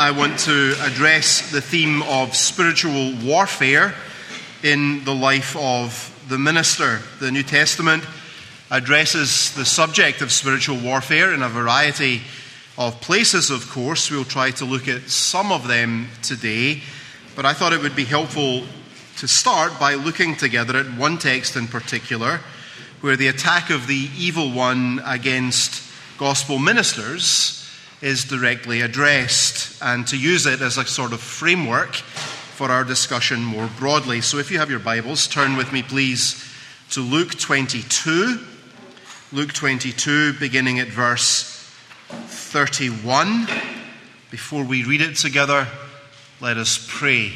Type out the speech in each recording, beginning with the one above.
I want to address the theme of spiritual warfare in the life of the minister. The New Testament addresses the subject of spiritual warfare in a variety of places, of course. We'll try to look at some of them today, but I thought it would be helpful to start by looking together at one text in particular, where the attack of the evil one against gospel ministers is directly addressed, and to use it as a sort of framework for our discussion more broadly. So if you have your Bibles, turn with me please to Luke 22. Luke 22, beginning at verse 31. Before we read it together, let us pray.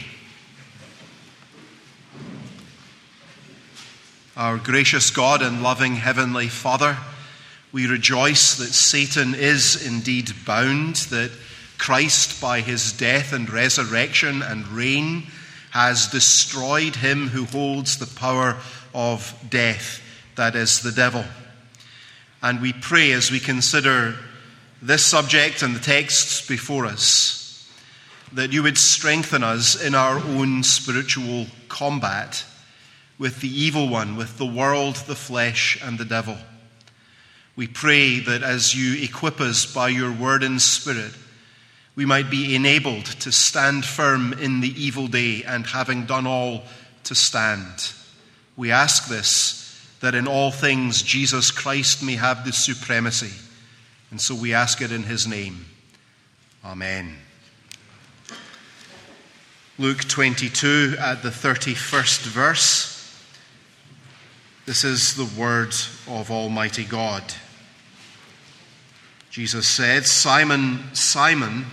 Our gracious God and loving Heavenly Father, we rejoice that Satan is indeed bound, that Christ, by his death and resurrection and reign, has destroyed him who holds the power of death, that is, the devil. And we pray as we consider this subject and the texts before us, that you would strengthen us in our own spiritual combat with the evil one, with the world, the flesh, and the devil. We pray that as you equip us by your word and spirit, we might be enabled to stand firm in the evil day, and having done all, to stand. We ask this, that in all things Jesus Christ may have the supremacy. And so we ask it in his name. Amen. Luke 22 at the 31st verse. This is the word of Almighty God. Jesus said, "Simon, Simon,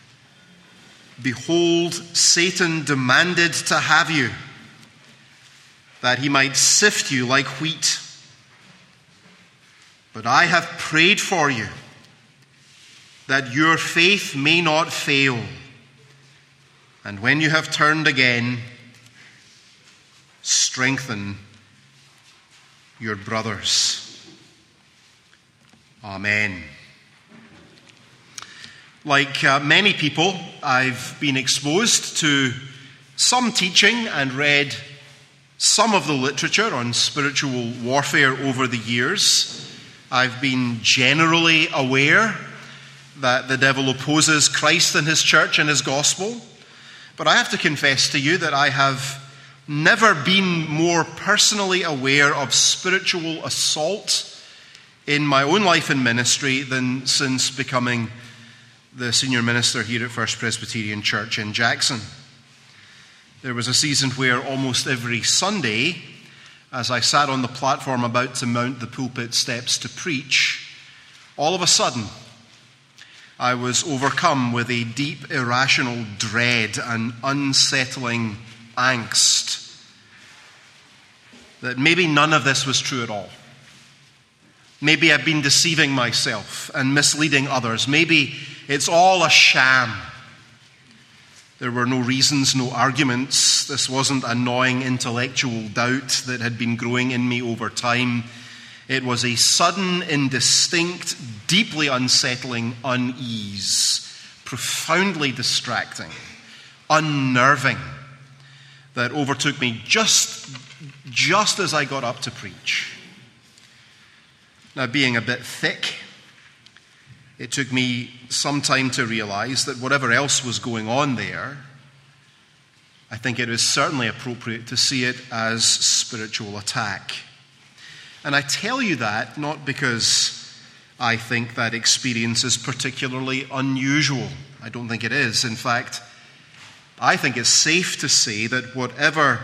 behold, Satan demanded to have you, that he might sift you like wheat. But I have prayed for you, that your faith may not fail. And when you have turned again, strengthen your brothers." Amen. Like many people, I've been exposed to some teaching and read some of the literature on spiritual warfare over the years. I've been generally aware that the devil opposes Christ and his church and his gospel. But I have to confess to you that I have never been more personally aware of spiritual assault in my own life and ministry than since becoming the senior minister here at First Presbyterian Church in Jackson. There was a season where almost every Sunday, as I sat on the platform about to mount the pulpit steps to preach, all of a sudden, I was overcome with a deep, irrational dread and unsettling angst that maybe none of this was true at all. Maybe I've been deceiving myself and misleading others. Maybe it's all a sham. There were no reasons, no arguments. This wasn't a gnawing intellectual doubt that had been growing in me over time. It was a sudden, indistinct, deeply unsettling unease, profoundly distracting, unnerving, that overtook me just as I got up to preach. Now, being a bit thick, it took me some time to realize that whatever else was going on there, I think it is certainly appropriate to see it as spiritual attack. And I tell you that not because I think that experience is particularly unusual. I don't think it is. In fact, I think it's safe to say that whatever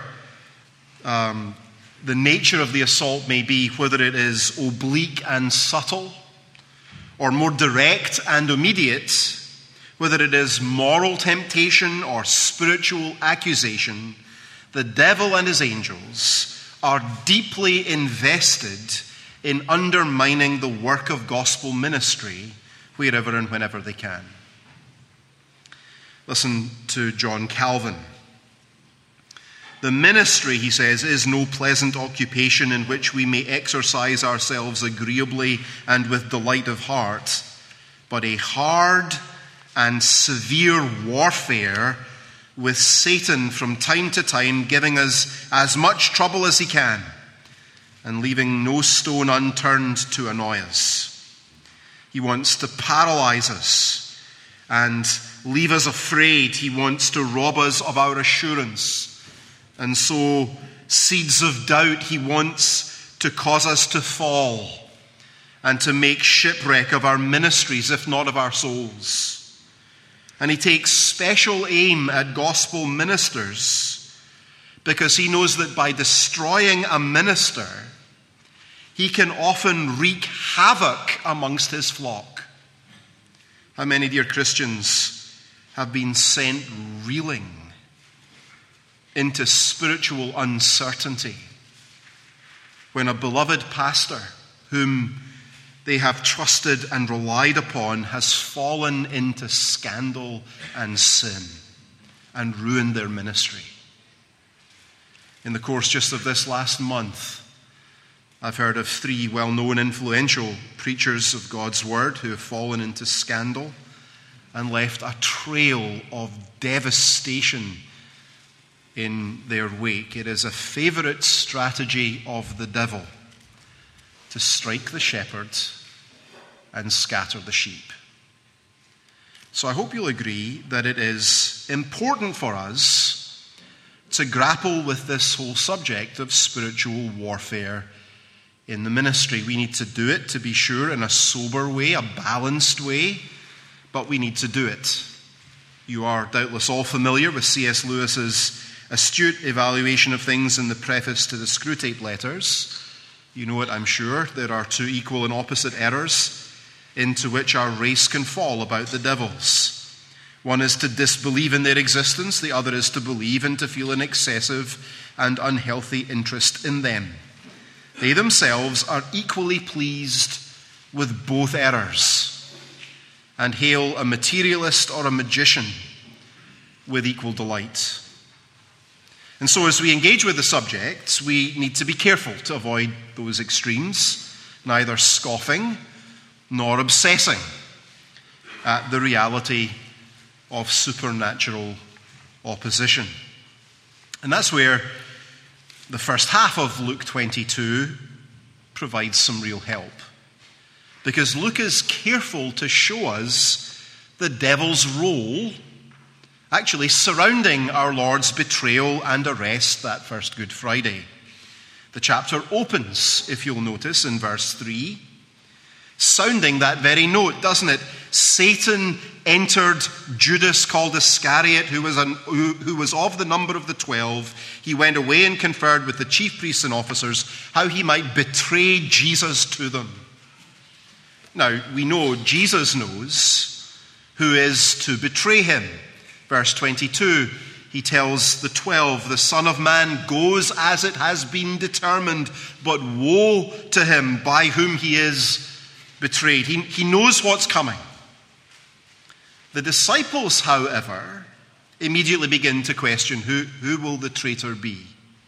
the nature of the assault may be, whether it is oblique and subtle, or more direct and immediate, whether it is moral temptation or spiritual accusation, the devil and his angels are deeply invested in undermining the work of gospel ministry wherever and whenever they can. Listen to John Calvin. "The ministry," he says, "is no pleasant occupation in which we may exercise ourselves agreeably and with delight of heart, but a hard and severe warfare with Satan from time to time, giving us as much trouble as he can and leaving no stone unturned to annoy us. He wants to paralyze us and leave us afraid. He wants to rob us of our assurance and sow seeds of doubt. He wants to cause us to fall and to make shipwreck of our ministries, if not of our souls. And he takes special aim at gospel ministers because he knows that by destroying a minister, he can often wreak havoc amongst his flock. How many, dear Christians, have been sent reeling into spiritual uncertainty when a beloved pastor whom they have trusted and relied upon has fallen into scandal and sin and ruined their ministry? In the course just of this last month, I've heard of 3 well-known influential preachers of God's word who have fallen into scandal and left a trail of devastation in their wake. It is a favorite strategy of the devil to strike the shepherd and scatter the sheep. So I hope you'll agree that it is important for us to grapple with this whole subject of spiritual warfare in the ministry. We need to do it, to be sure, in a sober way, a balanced way, but we need to do it. You are doubtless all familiar with C.S. Lewis's astute evaluation of things in the preface to the Screwtape Letters. You know it, I'm sure. There are 2 equal and opposite errors into which our race can fall about the devils. One is to disbelieve in their existence, the other is to believe and to feel an excessive and unhealthy interest in them. They themselves are equally pleased with both errors and hail a materialist or a magician with equal delight. And so as we engage with the subject, we need to be careful to avoid those extremes, neither scoffing nor obsessing at the reality of supernatural opposition. And that's where the first half of Luke 22 provides some real help. Because Luke is careful to show us the devil's role actually surrounding our Lord's betrayal and arrest that first Good Friday. The chapter opens, if you'll notice, in verse 3, sounding that very note, doesn't it? Satan entered Judas, called Iscariot, who was of the number of the 12. He went away and conferred with the chief priests and officers how he might betray Jesus to them. Now, we know Jesus knows who is to betray him. Verse 22, he tells the 12, the Son of Man goes as it has been determined, but woe to him by whom he is betrayed. He knows what's coming. The disciples, however, immediately begin to question, who will the traitor be?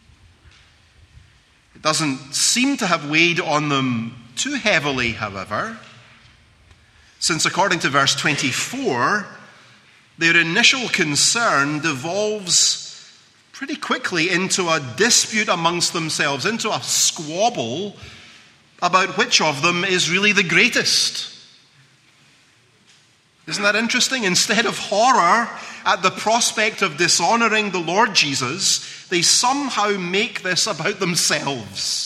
It doesn't seem to have weighed on them too heavily, however, since according to verse 24, their initial concern devolves pretty quickly into a dispute amongst themselves, into a squabble about which of them is really the greatest. Isn't that interesting? Instead of horror at the prospect of dishonoring the Lord Jesus, they somehow make this about themselves.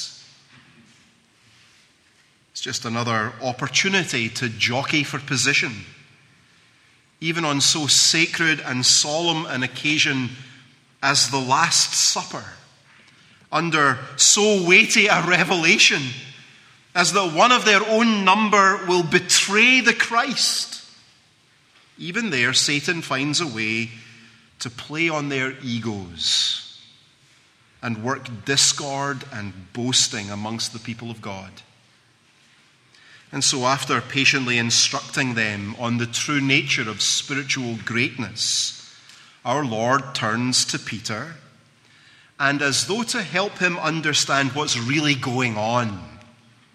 It's just another opportunity to jockey for position, even on so sacred and solemn an occasion as the Last Supper, under so weighty a revelation as that one of their own number will betray the Christ. Even there, Satan finds a way to play on their egos and work discord and boasting amongst the people of God. And so after patiently instructing them on the true nature of spiritual greatness, our Lord turns to Peter, and as though to help him understand what's really going on,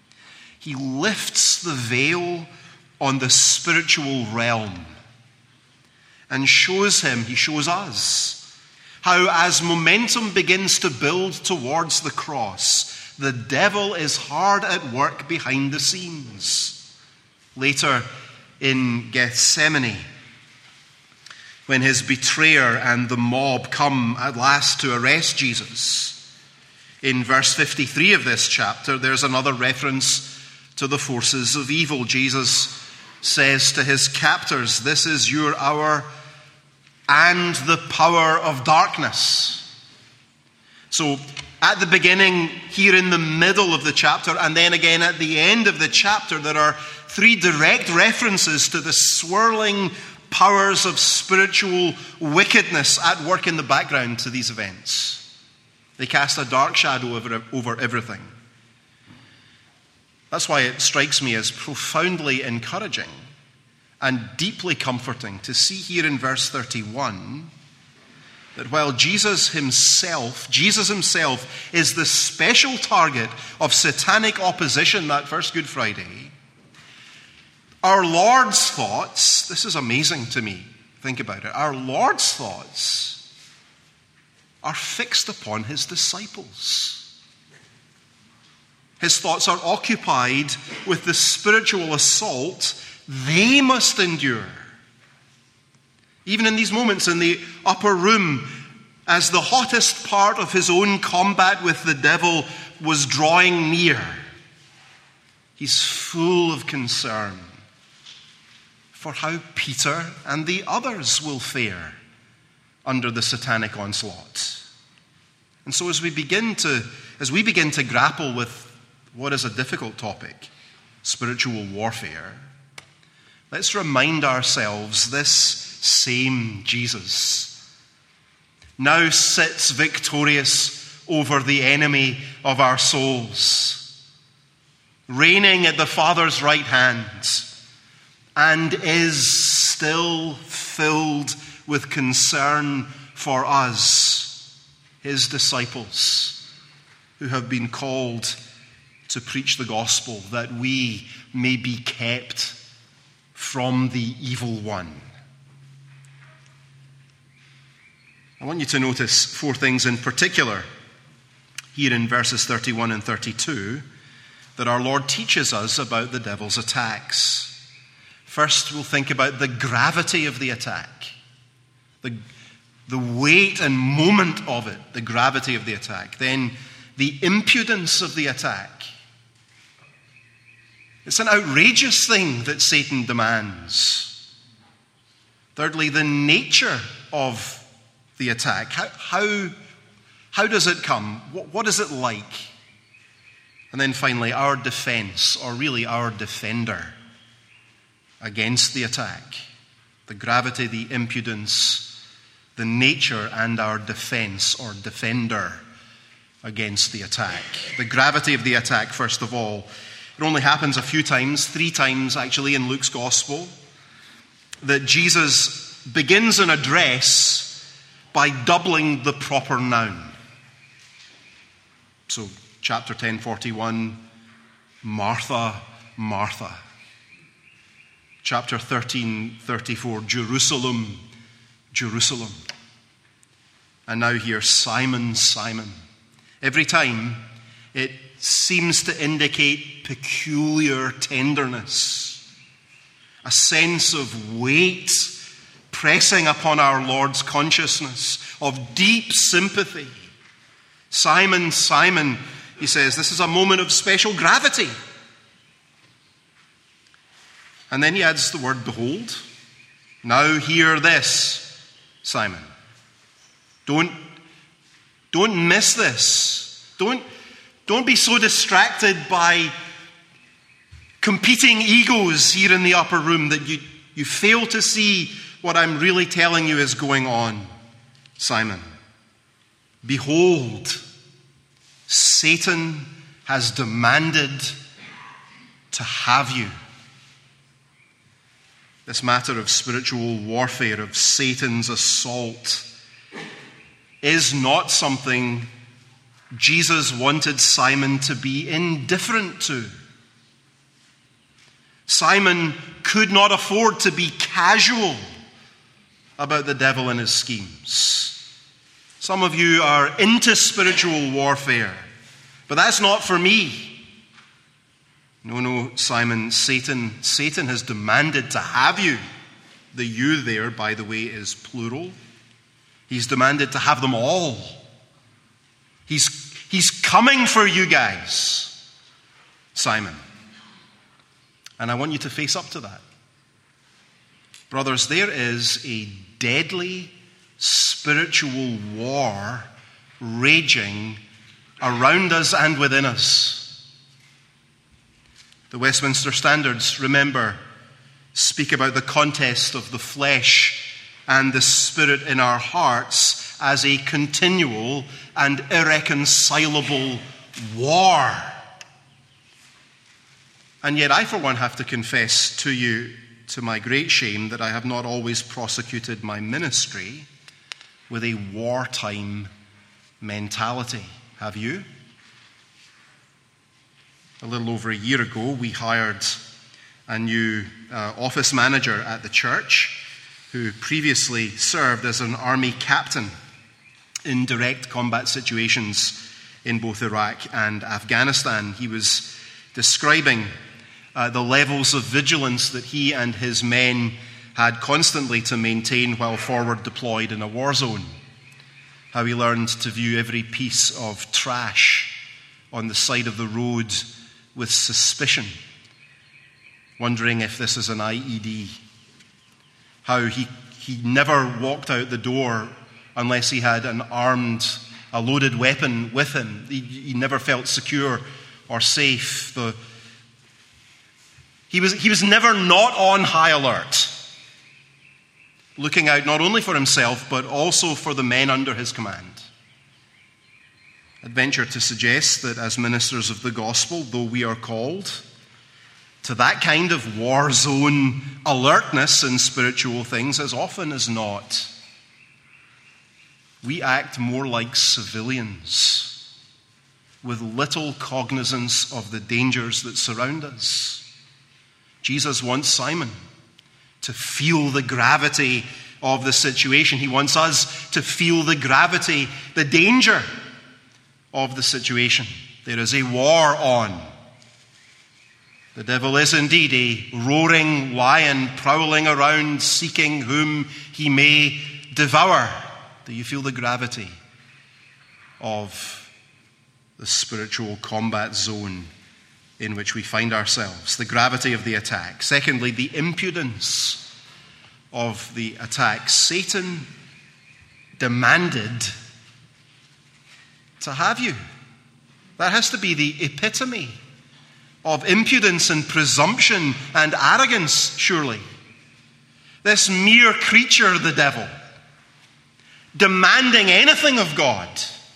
he lifts the veil on the spiritual realm and shows him, he shows us, how as momentum begins to build towards the cross, the devil is hard at work behind the scenes. Later in Gethsemane, when his betrayer and the mob come at last to arrest Jesus, in verse 53 of this chapter, there's another reference to the forces of evil. Jesus says to his captors, "This is your hour and the power of darkness." So at the beginning, here in the middle of the chapter, and then again at the end of the chapter, there are three direct references to the swirling powers of spiritual wickedness at work in the background to these events. They cast a dark shadow over everything. That's why it strikes me as profoundly encouraging and deeply comforting to see here in verse 31 that while Jesus himself is the special target of satanic opposition that first Good Friday, our Lord's thoughts, this is amazing to me, think about it, our Lord's thoughts are fixed upon his disciples. His thoughts are occupied with the spiritual assault they must endure. Even in these moments in the upper room, as the hottest part of his own combat with the devil was drawing near, he's full of concern for how Peter and the others will fare under the satanic onslaught. And so as we begin to grapple with what is a difficult topic, spiritual warfare, let's remind ourselves this same Jesus now sits victorious over the enemy of our souls, reigning at the Father's right hand, and is still filled with concern for us, his disciples, who have been called to preach the gospel that we may be kept from the evil one. I want you to notice four things in particular here in verses 31 and 32 that our Lord teaches us about the devil's attacks. First, we'll think about the gravity of the attack, the weight and moment of it, the gravity of the attack. Then, the impudence of the attack. It's an outrageous thing that Satan demands. Thirdly, the nature of the attack. How does it come? What is it like? And then finally, our defense, or really our defender against the attack. The gravity, the impudence, the nature, and our defense, or defender against the attack. The gravity of the attack, first of all. It only happens a few times, 3 times actually in Luke's Gospel, that Jesus begins an address by doubling the proper noun. So, chapter 10:41, Martha, Martha. Chapter 13:34, Jerusalem, Jerusalem. And now here, Simon, Simon. Every time, it seems to indicate peculiar tenderness, a sense of weight pressing upon our Lord's consciousness, of deep sympathy. Simon, Simon, he says, this is a moment of special gravity. And then he adds the word, behold. Now hear this, Simon. Don't miss this. Don't be so distracted by competing egos here in the upper room that you fail to see what I'm really telling you is going on, Simon. Behold, Satan has demanded to have you. This matter of spiritual warfare, of Satan's assault, is not something Jesus wanted Simon to be indifferent to. Simon could not afford to be casual about the devil and his schemes. Some of you are into spiritual warfare, but that's not for me. No, Simon, Satan has demanded to have you. The you there, by the way, is plural. He's demanded to have them all. He's coming for you guys, Simon. And I want you to face up to that. Brothers, there is a deadly spiritual war raging around us and within us. The Westminster Standards, remember, speak about the contest of the flesh and the spirit in our hearts as a continual and irreconcilable war. And yet I, for one, have to confess to you, to my great shame, that I have not always prosecuted my ministry with a wartime mentality. Have you? A little over a year ago, we hired a new office manager at the church who previously served as an army captain in direct combat situations in both Iraq and Afghanistan. He was describing the levels of vigilance that he and his men had constantly to maintain while forward deployed in a war zone. How he learned to view every piece of trash on the side of the road with suspicion, wondering if this is an IED. How he never walked out the door unless he had a loaded weapon with him. He never felt secure or safe. He was never not on high alert, looking out not only for himself, but also for the men under his command. I'd venture to suggest that as ministers of the gospel, though we are called to that kind of war zone alertness in spiritual things, as often as not, we act more like civilians with little cognizance of the dangers that surround us. Jesus wants Simon to feel the gravity of the situation. He wants us to feel the gravity, the danger of the situation. There is a war on. The devil is indeed a roaring lion prowling around, seeking whom he may devour. Do you feel the gravity of the spiritual combat zone in which we find ourselves? The gravity of the attack. Secondly, the impudence of the attack. Satan demanded to have you. That has to be the epitome of impudence and presumption and arrogance, surely. This mere creature, the devil, demanding anything of God.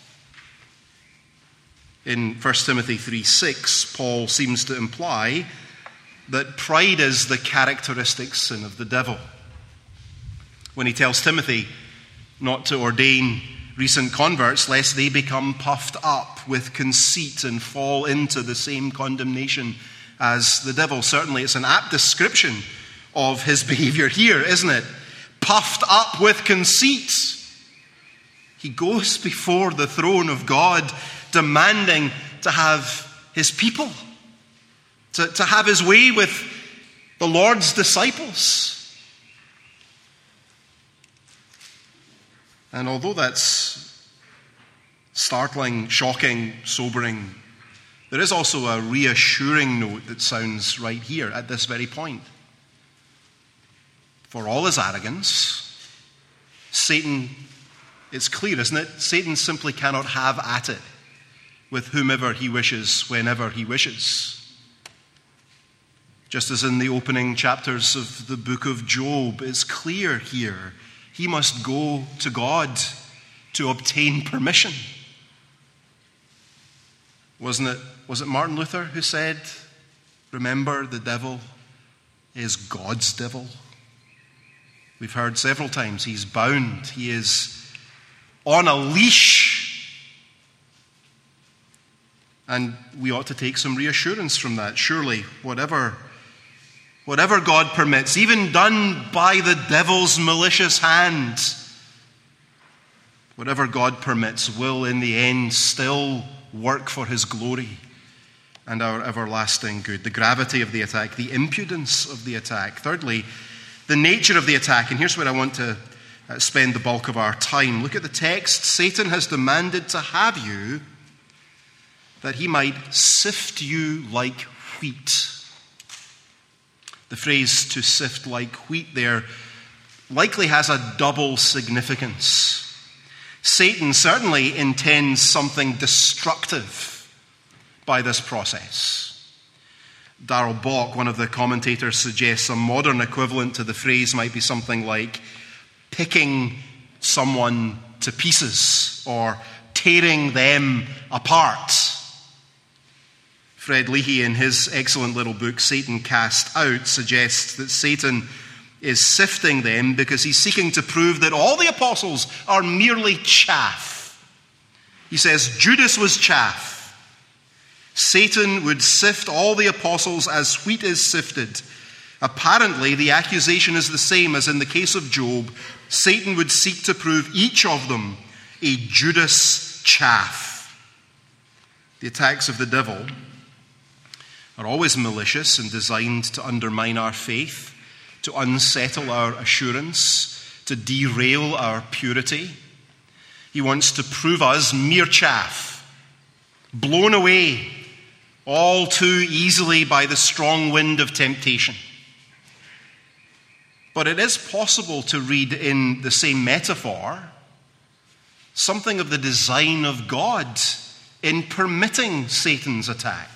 In 1 Timothy 3:6, Paul seems to imply that pride is the characteristic sin of the devil. When he tells Timothy not to ordain recent converts lest they become puffed up with conceit and fall into the same condemnation as the devil. Certainly it's an apt description of his behavior here, isn't it? Puffed up with conceit. He goes before the throne of God demanding to have his people, to have his way with the Lord's disciples. And although that's startling, shocking, sobering, there is also a reassuring note that sounds right here at this very point. For all his arrogance, Satan, it's clear, isn't it? Satan simply cannot have at it with whomever he wishes, whenever he wishes. Just as in the opening chapters of the book of Job, it's clear here. He must go to God to obtain permission. Was it Martin Luther who said, remember, the devil is God's devil? We've heard several times he's bound. He is on a leash. And we ought to take some reassurance from that. Surely, whatever whatever God permits, even done by the devil's malicious hand, whatever God permits will in the end still work for his glory and our everlasting good. The gravity of the attack, the impudence of the attack. Thirdly, the nature of the attack. And here's where I want to spend the bulk of our time. Look at the text. Satan has demanded to have you that he might sift you like wheat. The phrase to sift like wheat there likely has a double significance. Satan certainly intends something destructive by this process. Darrell Bock, one of the commentators, suggests a modern equivalent to the phrase might be something like picking someone to pieces or tearing them apart. Fred Leahy, in his excellent little book, Satan Cast Out, suggests that Satan is sifting them because he's seeking to prove that all the apostles are merely chaff. He says Judas was chaff. Satan would sift all the apostles as wheat is sifted. Apparently, the accusation is the same as in the case of Job. Satan would seek to prove each of them a Judas chaff. The attacks of the devil are always malicious and designed to undermine our faith, to unsettle our assurance, to derail our purity. He wants to prove us mere chaff, blown away all too easily by the strong wind of temptation. But it is possible to read in the same metaphor something of the design of God in permitting Satan's attack.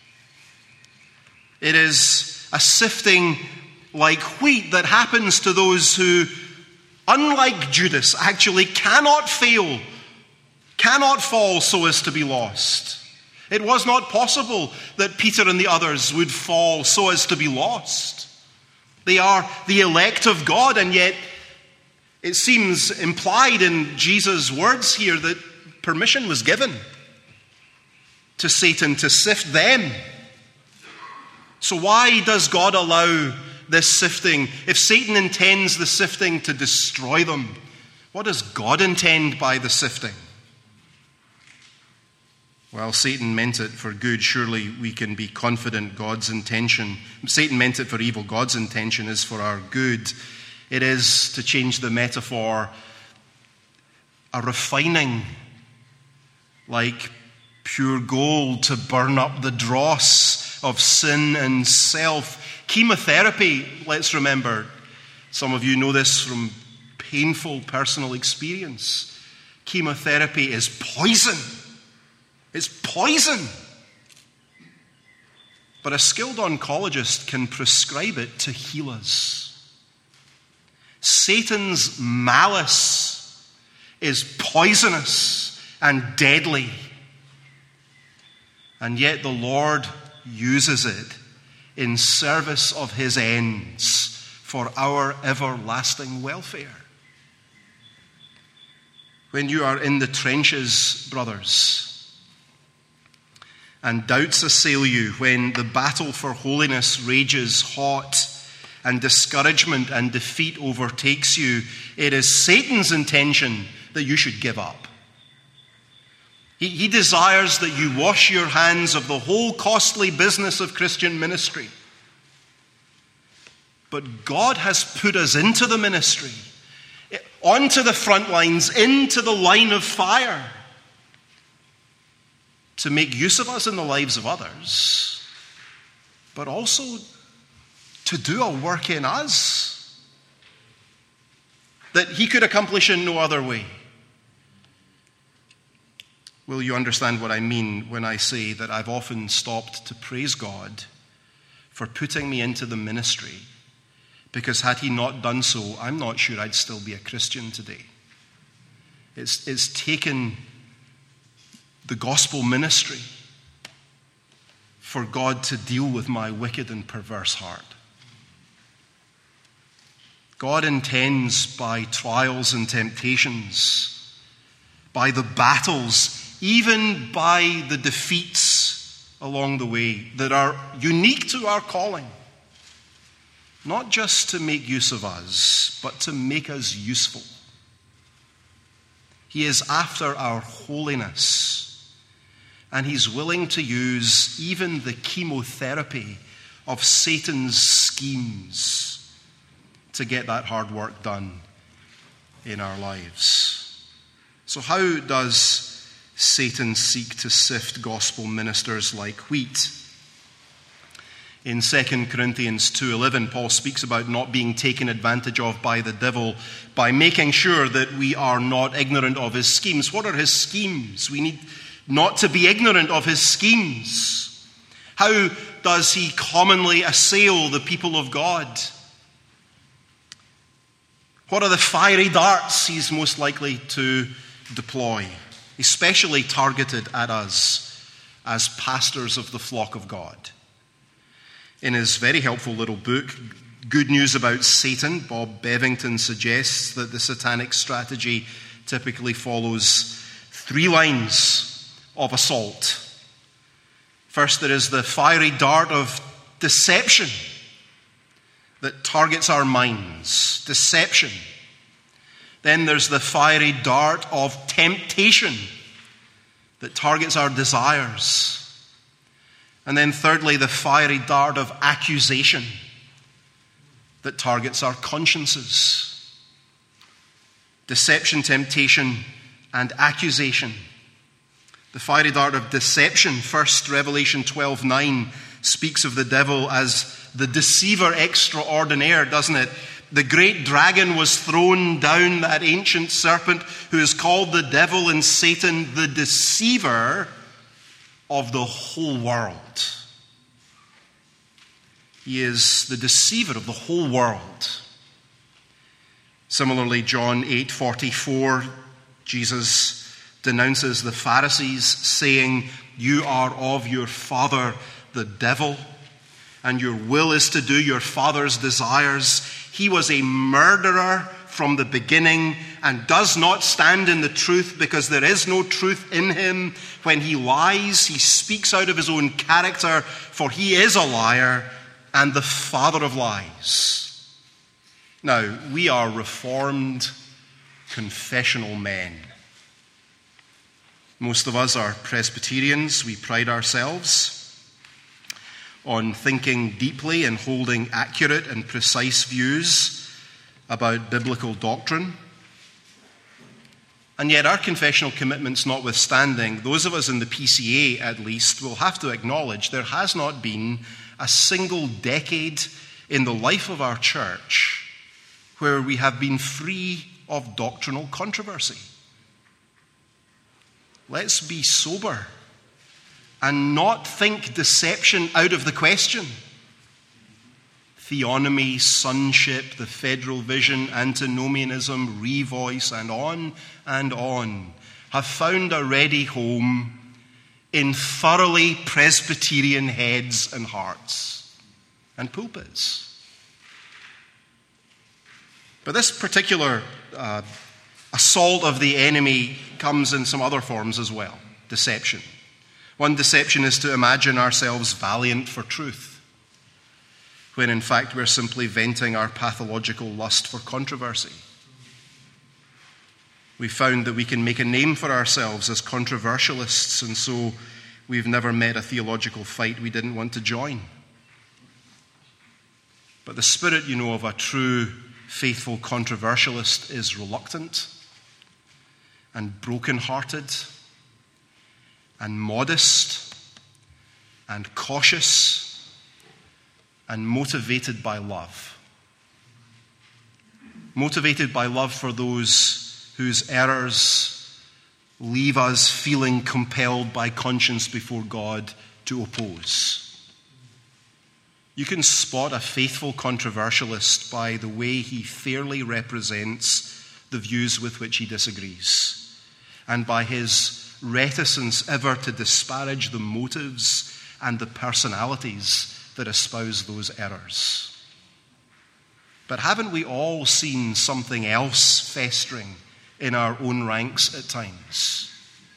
It is a sifting like wheat that happens to those who, unlike Judas, actually cannot fail, cannot fall so as to be lost. It was not possible that Peter and the others would fall so as to be lost. They are the elect of God, and yet it seems implied in Jesus' words here that permission was given to Satan to sift them. So why does God allow this sifting? If Satan intends the sifting to destroy them, what does God intend by the sifting? Well, Satan meant it for good. Surely we can be confident God's intention. Satan meant it for evil. God's intention is for our good. It is, to change the metaphor, a refining like pure gold to burn up the dross of sin and self. Chemotherapy, let's remember, some of you know this from painful personal experience. Chemotherapy is poison. It's poison. But a skilled oncologist can prescribe it to heal us. Satan's malice is poisonous and deadly. And yet the Lord uses it in service of his ends for our everlasting welfare. When you are in the trenches, brothers, and doubts assail you, when the battle for holiness rages hot and discouragement and defeat overtakes you, it is Satan's intention that you should give up. He desires that you wash your hands of the whole costly business of Christian ministry. But God has put us into the ministry, onto the front lines, into the line of fire, to make use of us in the lives of others, but also to do a work in us that he could accomplish in no other way. Will you understand what I mean when I say that I've often stopped to praise God for putting me into the ministry, because had he not done so, I'm not sure I'd still be a Christian today. It's taken the gospel ministry for God to deal with my wicked and perverse heart. God intends by trials and temptations, by the battles, even by the defeats along the way that are unique to our calling, not just to make use of us, but to make us useful. He is after our holiness, and he's willing to use even the chemotherapy of Satan's schemes to get that hard work done in our lives. So how does Satan seek to sift gospel ministers like wheat? In 2 Corinthians 2:11, Paul speaks about not being taken advantage of by the devil by making sure that we are not ignorant of his schemes. What are his schemes? We need not to be ignorant of his schemes. How does he commonly assail the people of God? What are the fiery darts he's most likely to deploy, especially targeted at us as pastors of the flock of God? In his very helpful little book, Good News About Satan, Bob Bevington suggests that the satanic strategy typically follows 3 lines of assault. First, there is the fiery dart of deception that targets our minds. Deception. Then there's the fiery dart of temptation that targets our desires. And then thirdly, the fiery dart of accusation that targets our consciences. Deception, temptation, and accusation. The fiery dart of deception, first Revelation 12:9 speaks of the devil as the deceiver extraordinaire, doesn't it? The great dragon was thrown down, that ancient serpent who is called the devil and Satan, the deceiver of the whole world. He is the deceiver of the whole world. Similarly, John 8:44, Jesus denounces the Pharisees, saying, "You are of your father, the devil, and your will is to do your father's desires. He was a murderer from the beginning and does not stand in the truth because there is no truth in him. When he lies, he speaks out of his own character, for he is a liar and the father of lies." Now, we are Reformed confessional men. Most of us are Presbyterians. We pride ourselves on thinking deeply and holding accurate and precise views about biblical doctrine. And yet, our confessional commitments notwithstanding, those of us in the PCA at least will have to acknowledge there has not been a single decade in the life of our church where we have been free of doctrinal controversy. Let's be sober and not think deception out of the question. Theonomy, sonship, the federal vision, antinomianism, revoice, and on have found a ready home in thoroughly Presbyterian heads and hearts and pulpits. But this particular assault of the enemy comes in some other forms as well. Deception. One deception is to imagine ourselves valiant for truth, when in fact we're simply venting our pathological lust for controversy. We found that we can make a name for ourselves as controversialists, and so we've never met a theological fight we didn't want to join. But the spirit, of a true faithful controversialist is reluctant and broken-hearted and modest and cautious and motivated by love. Motivated by love for those whose errors leave us feeling compelled by conscience before God to oppose. You can spot a faithful controversialist by the way he fairly represents the views with which he disagrees, and by his reticence ever to disparage the motives and the personalities that espouse those errors. But haven't we all seen something else festering in our own ranks at times?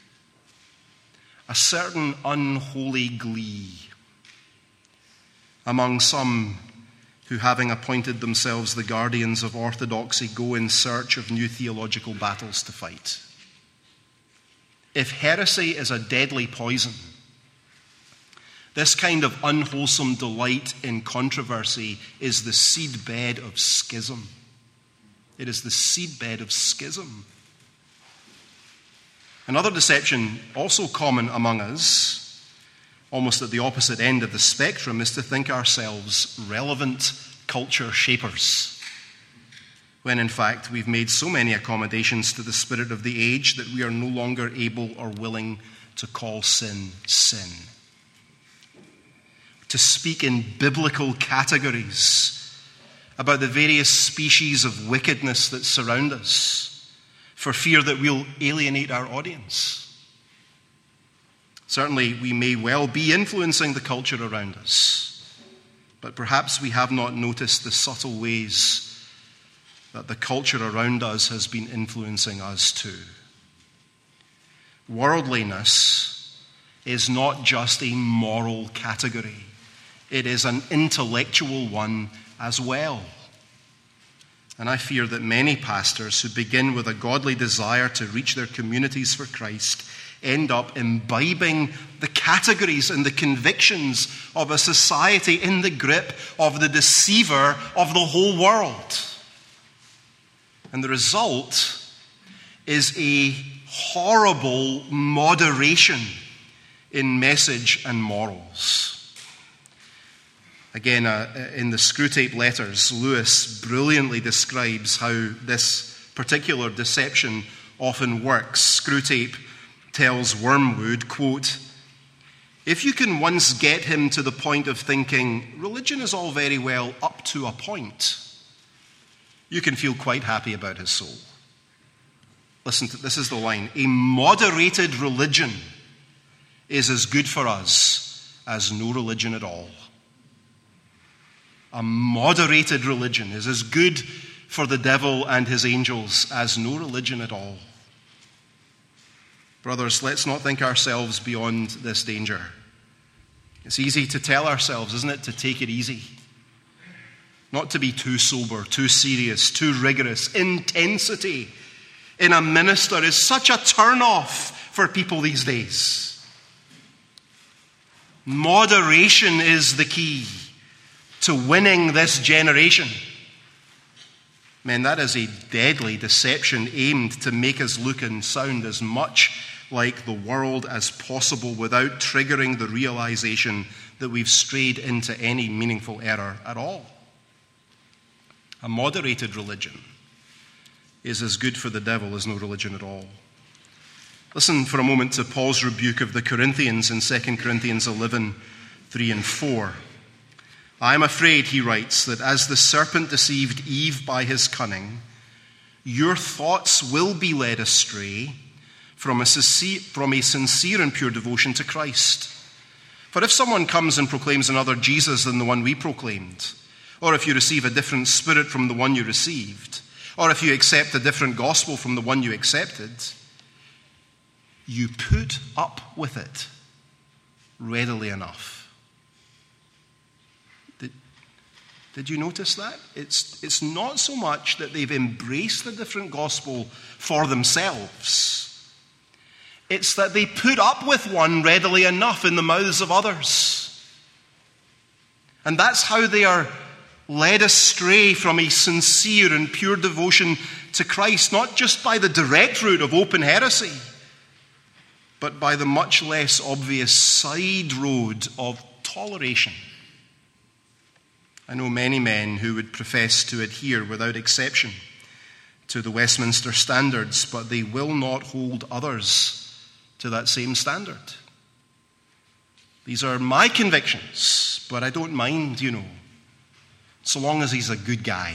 A certain unholy glee among some who, having appointed themselves the guardians of orthodoxy, go in search of new theological battles to fight. If heresy is a deadly poison, this kind of unwholesome delight in controversy is the seedbed of schism. It is the seedbed of schism. Another deception, also common among us, almost at the opposite end of the spectrum, is to think ourselves relevant culture shapers, when in fact we've made so many accommodations to the spirit of the age that we are no longer able or willing to call sin, sin. To speak in biblical categories about the various species of wickedness that surround us, for fear that we'll alienate our audience. Certainly, we may well be influencing the culture around us, but perhaps we have not noticed the subtle ways that the culture around us has been influencing us too. Worldliness is not just a moral category. It is an intellectual one as well. And I fear that many pastors who begin with a godly desire to reach their communities for Christ end up imbibing the categories and the convictions of a society in the grip of the deceiver of the whole world. And the result is a horrible moderation in message and morals. Again, in the Screwtape Letters, Lewis brilliantly describes how this particular deception often works. Screwtape tells Wormwood, quote, "If you can once get him to the point of thinking religion is all very well up to a point, you can feel quite happy about his soul." Listen to this is the line: "A moderated religion is as good for us as no religion at all." A moderated religion is as good for the devil and his angels as no religion at all. Brothers, let's not think ourselves beyond this danger. It's easy to tell ourselves, isn't it, to take it easy. Not to be too sober, too serious, too rigorous. Intensity in a minister is such a turn-off for people these days. Moderation is the key to winning this generation. Men, that is a deadly deception aimed to make us look and sound as much like the world as possible without triggering the realization that we've strayed into any meaningful error at all. A moderated religion is as good for the devil as no religion at all. Listen for a moment to Paul's rebuke of the Corinthians in 2 Corinthians 11, 3 and 4. "I am afraid," he writes, "that as the serpent deceived Eve by his cunning, your thoughts will be led astray from a sincere and pure devotion to Christ. For if someone comes and proclaims another Jesus than the one we proclaimed, or if you receive a different spirit from the one you received, or if you accept a different gospel from the one you accepted, you put up with it readily enough." Did you notice that? It's not so much that they've embraced the different gospel for themselves. It's that they put up with one readily enough in the mouths of others. And that's how they are led astray from a sincere and pure devotion to Christ, not just by the direct route of open heresy, but by the much less obvious side road of toleration. I know many men who would profess to adhere without exception to the Westminster standards, but they will not hold others to that same standard. These are my convictions, but I don't mind, so long as he's a good guy,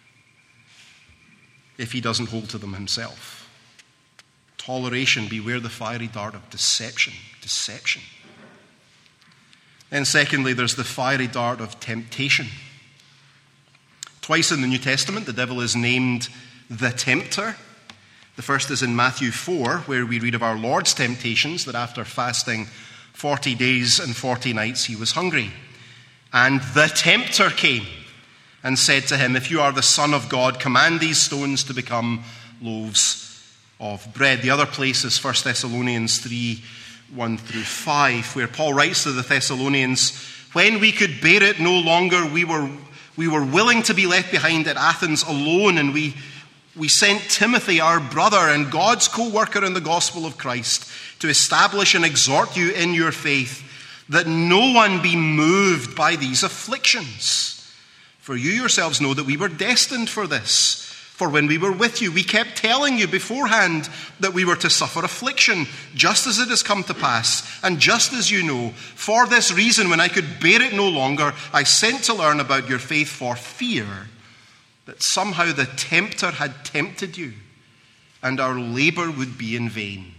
if he doesn't hold to them himself. Toleration, beware the fiery dart of deception. Deception. And secondly, there's the fiery dart of temptation. Twice in the New Testament, the devil is named the tempter. The first is in Matthew 4, where we read of our Lord's temptations, that after fasting 40 days and 40 nights, he was hungry. And the tempter came and said to him, "If you are the Son of God, command these stones to become loaves of bread." The other place is 1 Thessalonians 3, 1 through 5, where Paul writes to the Thessalonians, "When we could bear it no longer, we were willing to be left behind at Athens alone, and we sent Timothy, our brother and God's co-worker in the gospel of Christ, to establish and exhort you in your faith, that no one be moved by these afflictions. For you yourselves know that we were destined for this. For when we were with you, we kept telling you beforehand that we were to suffer affliction, just as it has come to pass, and just as you know. For this reason, when I could bear it no longer, I sent to learn about your faith, for fear that somehow the tempter had tempted you, and our labor would be in vain."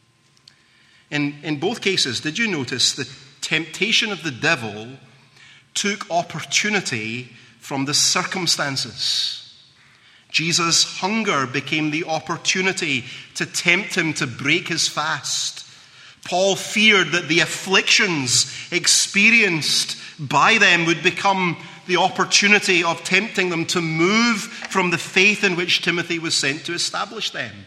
In both cases, did you notice the temptation of the devil took opportunity from the circumstances? Jesus' hunger became the opportunity to tempt him to break his fast. Paul feared that the afflictions experienced by them would become the opportunity of tempting them to move from the faith in which Timothy was sent to establish them.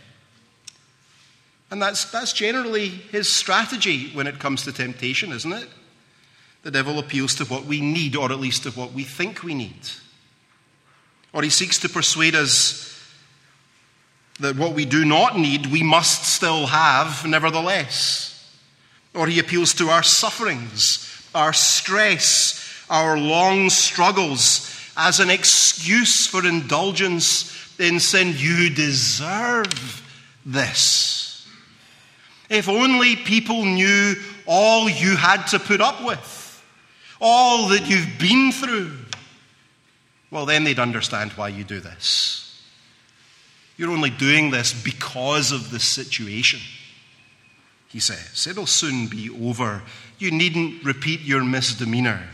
And that's generally his strategy when it comes to temptation, isn't it? The devil appeals to what we need, or at least to what we think we need. Or he seeks to persuade us that what we do not need, we must still have nevertheless. Or he appeals to our sufferings, our stress, our long struggles as an excuse for indulgence in sin. You deserve this. If only people knew all you had to put up with, all that you've been through, well, then they'd understand why you do this. You're only doing this because of the situation, he says. It'll soon be over. You needn't repeat your misdemeanor.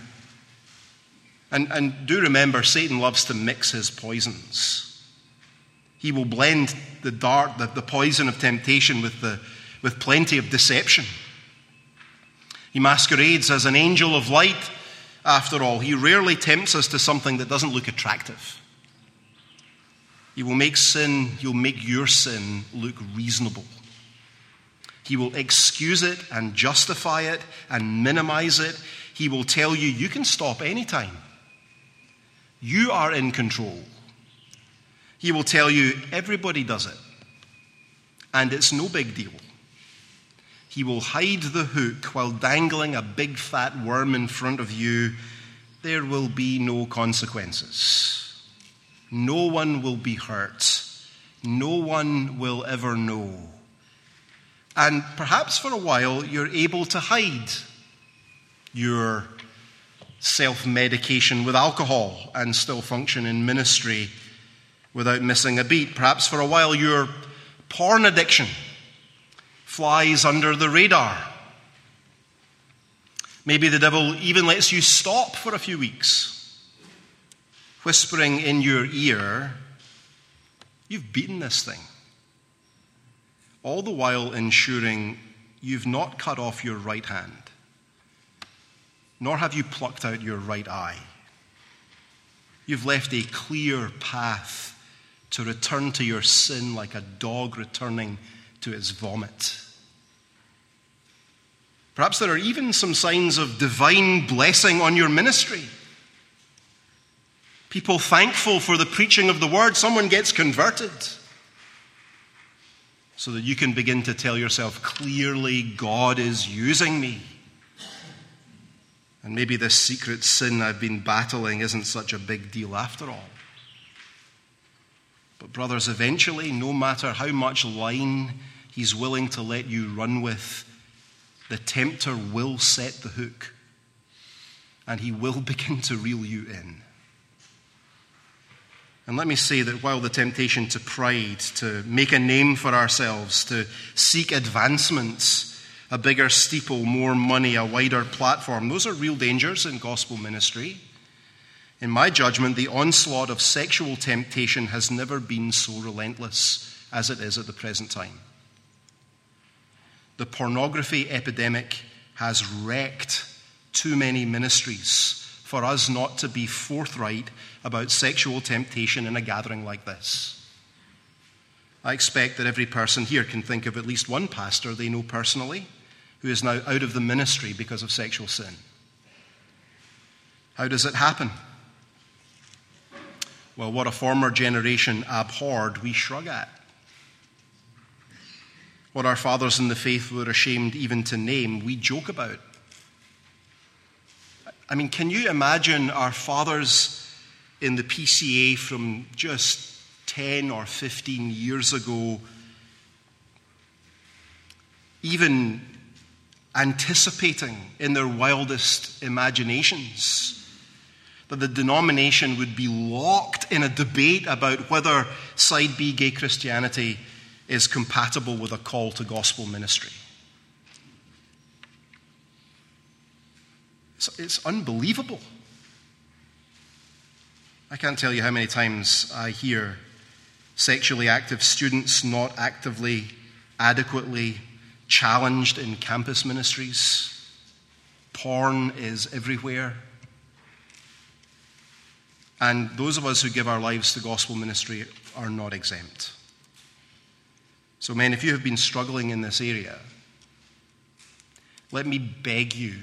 And do remember, Satan loves to mix his poisons. He will blend the poison of temptation with plenty of deception. He masquerades as an angel of light. After all, he rarely tempts us to something that doesn't look attractive. He will make your sin look reasonable. He will excuse it and justify it and minimize it. He will tell you, you can stop anytime. You are in control. He will tell you, everybody does it, and it's no big deal. He will hide the hook while dangling a big fat worm in front of you. There will be no consequences. No one will be hurt. No one will ever know. And perhaps for a while you're able to hide your self-medication with alcohol and still function in ministry without missing a beat. Perhaps for a while your porn addiction flies under the radar. Maybe the devil even lets you stop for a few weeks, whispering in your ear, you've beaten this thing. All the while ensuring you've not cut off your right hand, nor have you plucked out your right eye. You've left a clear path to return to your sin like a dog returning to its vomit. Perhaps there are even some signs of divine blessing on your ministry. People thankful for the preaching of the word. Someone gets converted. So that you can begin to tell yourself clearly, God is using me. And maybe this secret sin I've been battling isn't such a big deal after all. But brothers, eventually, no matter how much line he's willing to let you run with, the tempter will set the hook, and he will begin to reel you in. And let me say that while the temptation to pride, to make a name for ourselves, to seek advancements, a bigger steeple, more money, a wider platform, those are real dangers in gospel ministry. In my judgment, the onslaught of sexual temptation has never been so relentless as it is at the present time. The pornography epidemic has wrecked too many ministries for us not to be forthright about sexual temptation in a gathering like this. I expect that every person here can think of at least one pastor they know personally who is now out of the ministry because of sexual sin. How does it happen? Well, what a former generation abhorred, we shrug at. What our fathers in the faith were ashamed even to name, we joke about. I mean, can you imagine our fathers in the PCA from just 10 or 15 years ago even anticipating in their wildest imaginations that the denomination would be locked in a debate about whether side B gay Christianity is compatible with a call to gospel ministry? It's unbelievable. I can't tell you how many times I hear sexually active students not actively, adequately challenged in campus ministries. Porn is everywhere. And those of us who give our lives to gospel ministry are not exempt. So, men, if you have been struggling in this area, let me beg you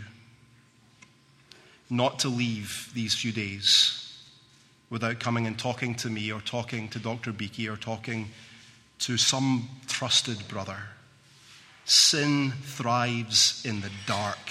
not to leave these few days without coming and talking to me or talking to Dr. Beakey or talking to some trusted brother. Sin thrives in the dark.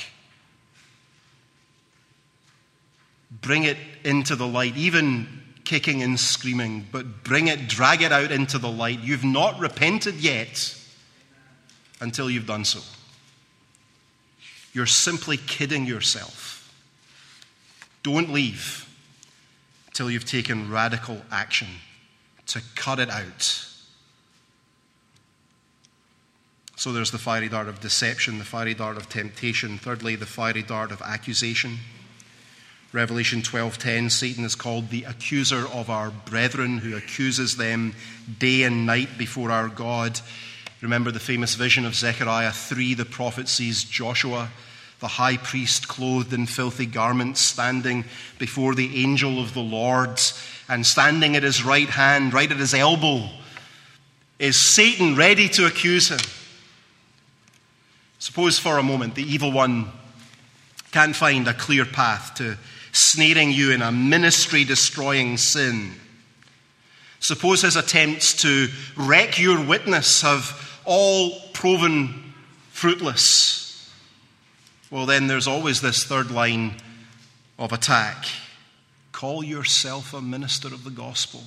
Bring it into the light, even kicking and screaming, but bring it, drag it out into the light. You've not repented yet until you've done so. You're simply kidding yourself. Don't leave till you've taken radical action to cut it out. So there's the fiery dart of deception, the fiery dart of temptation. Thirdly, the fiery dart of accusation. Revelation 12:10, Satan is called the accuser of our brethren, who accuses them day and night before our God. Remember the famous vision of Zechariah 3. The prophet sees Joshua, the high priest, clothed in filthy garments, standing before the angel of the Lord, and standing at his right hand, right at his elbow, is Satan ready to accuse him. Suppose for a moment the evil one can't find a clear path to snaring you in a ministry-destroying sin. Suppose his attempts to wreck your witness have all proven fruitless. Well, then there's always this third line of attack. Call yourself a minister of the gospel.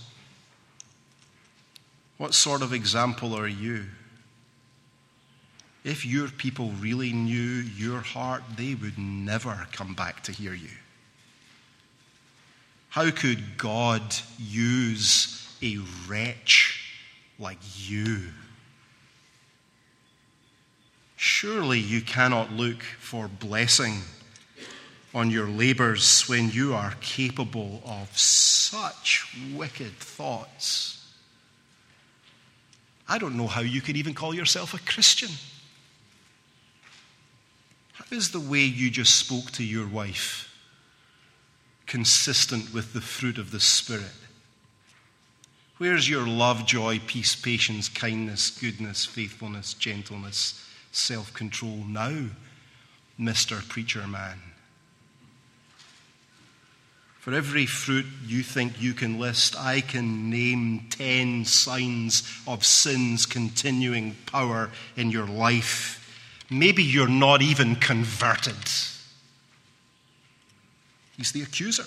What sort of example are you? If your people really knew your heart, they would never come back to hear you. How could God use a wretch like you? Surely you cannot look for blessing on your labors when you are capable of such wicked thoughts. I don't know how you could even call yourself a Christian. How is the way you just spoke to your wife consistent with the fruit of the Spirit? Where's your love, joy, peace, patience, kindness, goodness, faithfulness, gentleness, self-control now, Mr. Preacher Man? For every fruit you think you can list, I can name 10 signs of sin's continuing power in your life. Maybe you're not even converted. He's the accuser.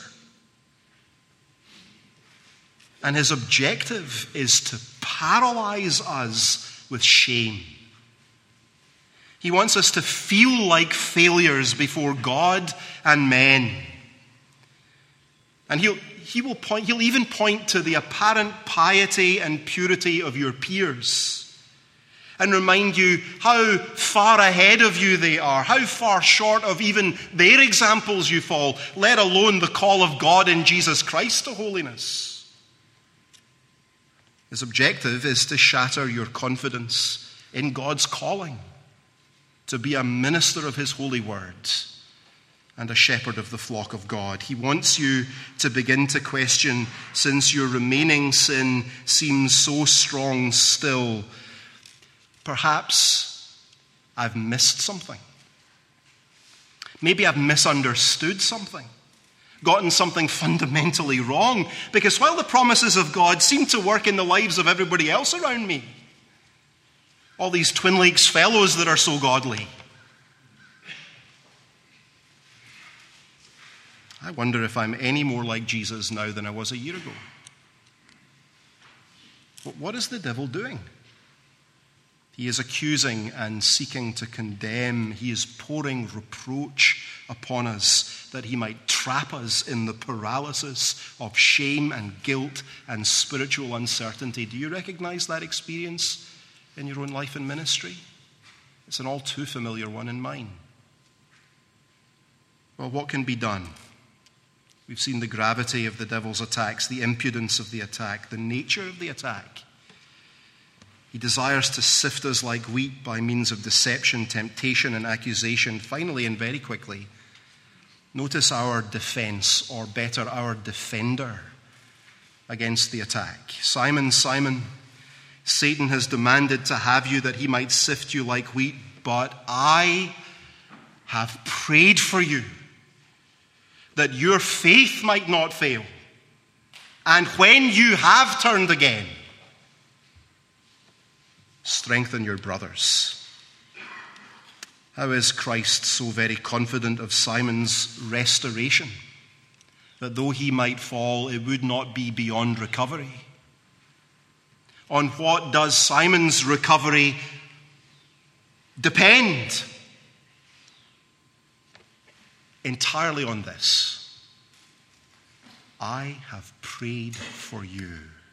And his objective is to paralyze us with shame. He wants us to feel like failures before God and men. And he'll even point to the apparent piety and purity of your peers and remind you how far ahead of you they are, how far short of even their examples you fall, let alone the call of God in Jesus Christ to holiness. His objective is to shatter your confidence in God's calling to be a minister of his holy word and a shepherd of the flock of God. He wants you to begin to question, since your remaining sin seems so strong still, perhaps I've missed something. Maybe I've misunderstood something, gotten something fundamentally wrong, because while the promises of God seem to work in the lives of everybody else around me, all these Twin Lakes fellows that are so godly, I wonder if I'm any more like Jesus now than I was a year ago. But what is the devil doing? He is accusing and seeking to condemn. He is pouring reproach upon us that he might trap us in the paralysis of shame and guilt and spiritual uncertainty. Do you recognize that experience in your own life and ministry? It's an all too familiar one in mine. Well, what can be done? We've seen the gravity of the devil's attacks, the impudence of the attack, the nature of the attack. He desires to sift us like wheat by means of deception, temptation, and accusation. Finally, and very quickly, notice our defense, or better, our defender against the attack. Simon, Simon, Satan has demanded to have you that he might sift you like wheat, but I have prayed for you, that your faith might not fail. And when you have turned again, strengthen your brothers. How is Christ so very confident of Simon's restoration, that though he might fall, it would not be beyond recovery? On what does Simon's recovery depend? Entirely on this: I have prayed for you.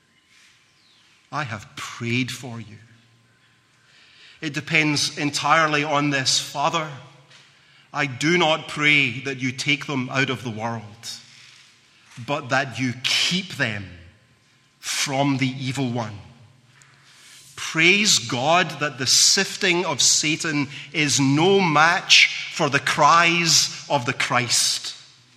I have prayed for you. It depends entirely on this: Father, I do not pray that you take them out of the world, but that you keep them from the evil one. Praise God that the sifting of Satan is no match for the cries of the Christ.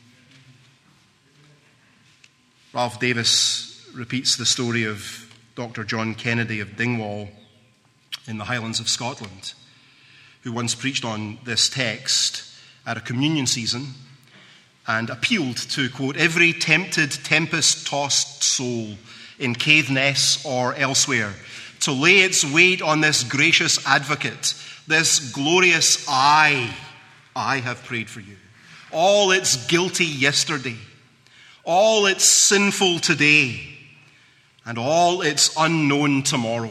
Ralph Davis repeats the story of Dr. John Kennedy of Dingwall in the Highlands of Scotland, who once preached on this text at a communion season and appealed to, quote, every tempted, tempest-tossed soul in Caithness or elsewhere to lay its weight on this gracious advocate, this glorious I have prayed for you. All its guilty yesterday, all its sinful today, and all its unknown tomorrow.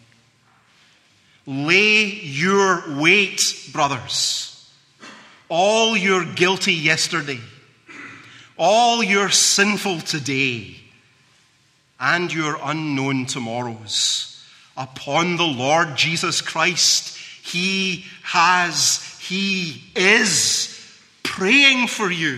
Lay your weight, brothers, all your guilty yesterday, all your sinful today, and your unknown tomorrows upon the Lord Jesus Christ. He is praying for you.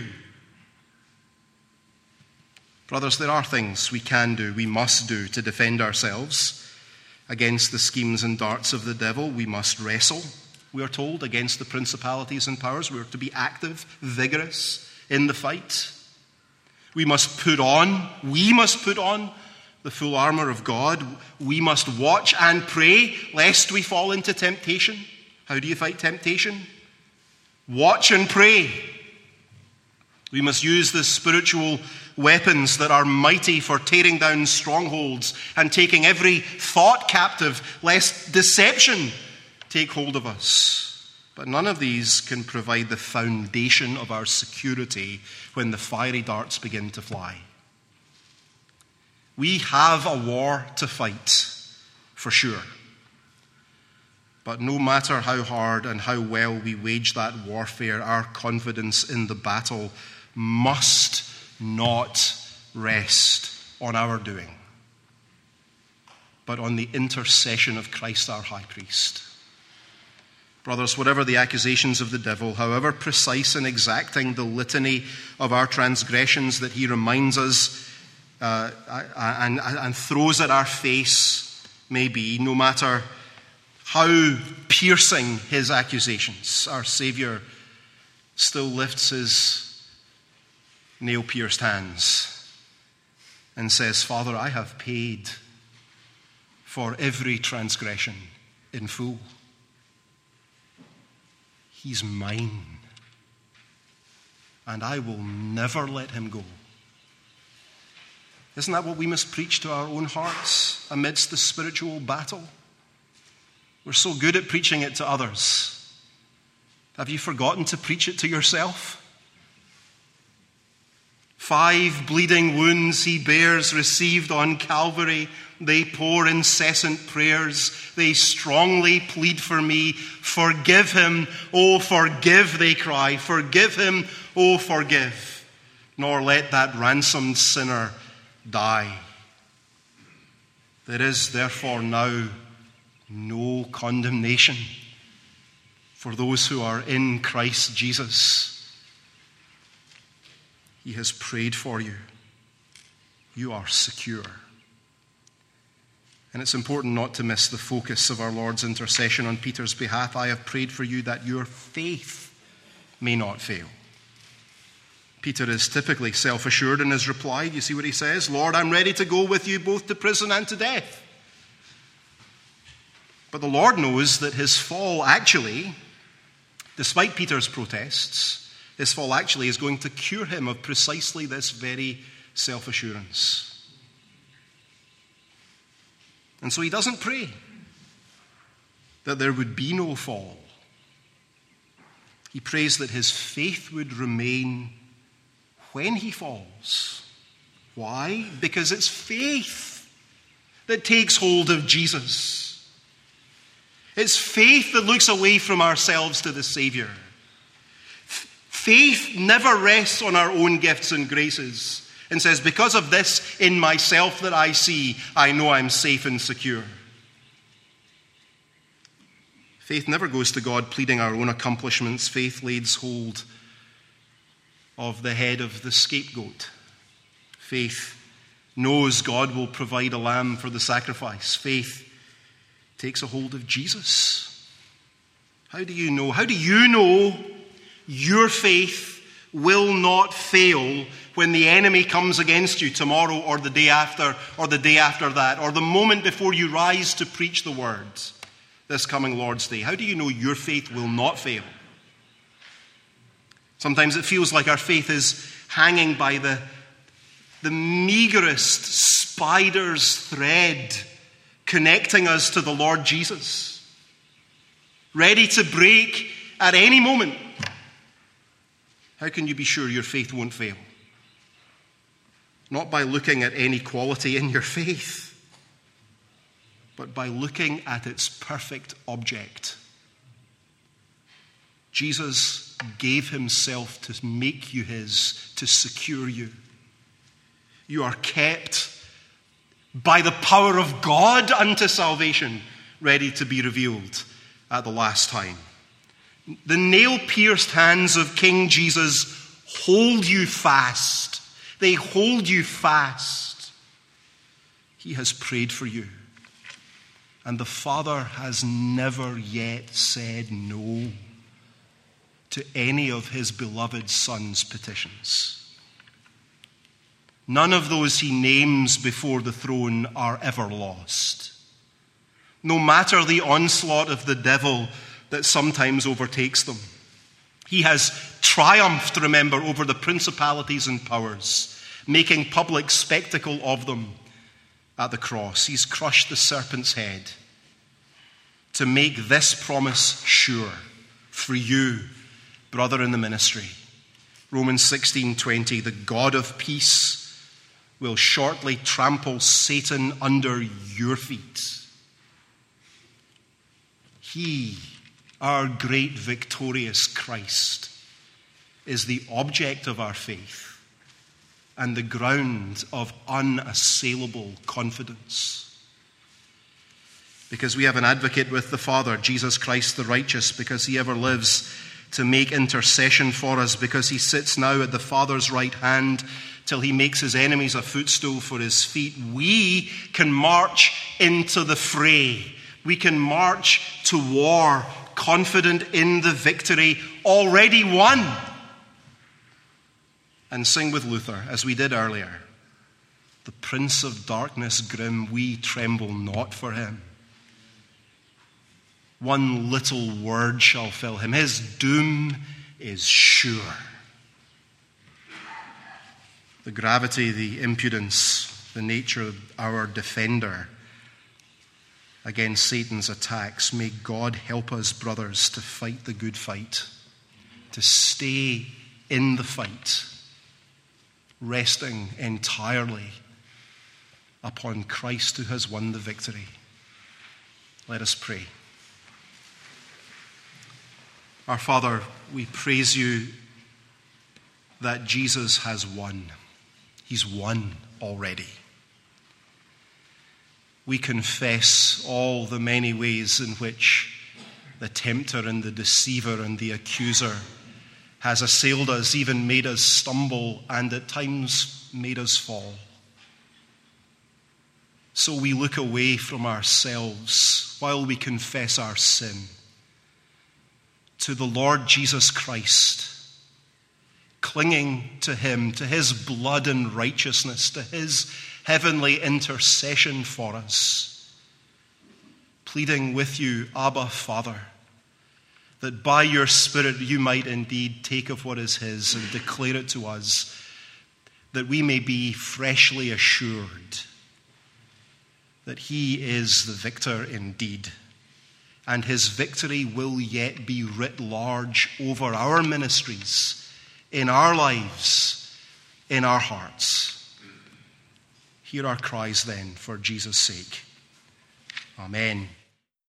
Brothers, there are things we can do, we must do to defend ourselves against the schemes and darts of the devil. We must wrestle, we are told, against the principalities and powers. We are to be active, vigorous in the fight. We must put on the full armor of God. We must watch and pray lest we fall into temptation. How do you fight temptation? Watch and pray. We must use the spiritual weapons that are mighty for tearing down strongholds and taking every thought captive, lest deception take hold of us. But none of these can provide the foundation of our security when the fiery darts begin to fly. We have a war to fight, for sure. But no matter how hard and how well we wage that warfare, our confidence in the battle must not rest on our doing, but on the intercession of Christ our high priest. Brothers, whatever the accusations of the devil, however precise and exacting the litany of our transgressions that he reminds us and throws at our face may be, no matter how piercing his accusations, our Savior still lifts his nail-pierced hands and says, Father, I have paid for every transgression in full. He's mine, and I will never let him go. Isn't that what we must preach to our own hearts amidst the spiritual battle? We're so good at preaching it to others. Have you forgotten to preach it to yourself? 5 bleeding wounds he bears, received on Calvary. They pour incessant prayers. They strongly plead for me. Forgive him, oh forgive, they cry. Forgive him, oh forgive. Nor let that ransomed sinner die. There is therefore now no condemnation for those who are in Christ Jesus. He has prayed for you. You are secure. And it's important not to miss the focus of our Lord's intercession on Peter's behalf. I have prayed for you that your faith may not fail. Peter is typically self-assured in his reply. You see what he says? Lord, I'm ready to go with you both to prison and to death. But the Lord knows that his fall actually, despite Peter's protests, his fall actually is going to cure him of precisely this very self-assurance. And so he doesn't pray that there would be no fall. He prays that his faith would remain when he falls. Why? Because it's faith that takes hold of Jesus. It's faith that looks away from ourselves to the Savior. Faith never rests on our own gifts and graces and says, because of this in myself that I see, I know I'm safe and secure. Faith never goes to God pleading our own accomplishments. Faith lays hold of the head of the scapegoat. Faith knows God will provide a lamb for the sacrifice. Faith takes a hold of Jesus. How do you know? How do you know your faith will not fail when the enemy comes against you tomorrow or the day after that, or the moment before you rise to preach the word this coming Lord's Day? How do you know your faith will not fail? Sometimes it feels like our faith is hanging by the meagerest spider's thread connecting us to the Lord Jesus, ready to break at any moment. How can you be sure your faith won't fail? Not by looking at any quality in your faith, but by looking at its perfect object. Jesus gave himself to make you his, to secure you. You are kept by the power of God unto salvation, ready to be revealed at the last time. The nail-pierced hands of King Jesus hold you fast. They hold you fast. He has prayed for you. And the Father has never yet said no to any of his beloved Son's petitions. None of those he names before the throne are ever lost. No matter the onslaught of the devil that sometimes overtakes them. He has triumphed, remember, over the principalities and powers, making public spectacle of them at the cross. He's crushed the serpent's head to make this promise sure for you, brother in the ministry. Romans 16:20, the God of peace will shortly trample Satan under your feet. He, our great victorious Christ, is the object of our faith and the ground of unassailable confidence. Because we have an advocate with the Father, Jesus Christ the righteous, because he ever lives to make intercession for us, because he sits now at the Father's right hand till he makes his enemies a footstool for his feet. We can march into the fray We can march to war confident in the victory already won. And sing with Luther, as we did earlier, the Prince of Darkness grim, we tremble not for him. One little word shall fill him. His doom is sure. The gravity, the impudence, the nature of our defender against Satan's attacks. May God help us, brothers, to fight the good fight, to stay in the fight, resting entirely upon Christ who has won the victory. Let us pray. Our Father, we praise you that Jesus has won. He's won already. We confess all the many ways in which the tempter and the deceiver and the accuser has assailed us, even made us stumble, and at times made us fall. So we look away from ourselves while we confess our sin to the Lord Jesus Christ, clinging to him, to his blood and righteousness, to his heavenly intercession for us, pleading with you, Abba, Father, that by your Spirit you might indeed take of what is his and declare it to us, that we may be freshly assured that he is the victor indeed, and his victory will yet be writ large over our ministries, in our lives, in our hearts. Hear our cries then, for Jesus' sake. Amen.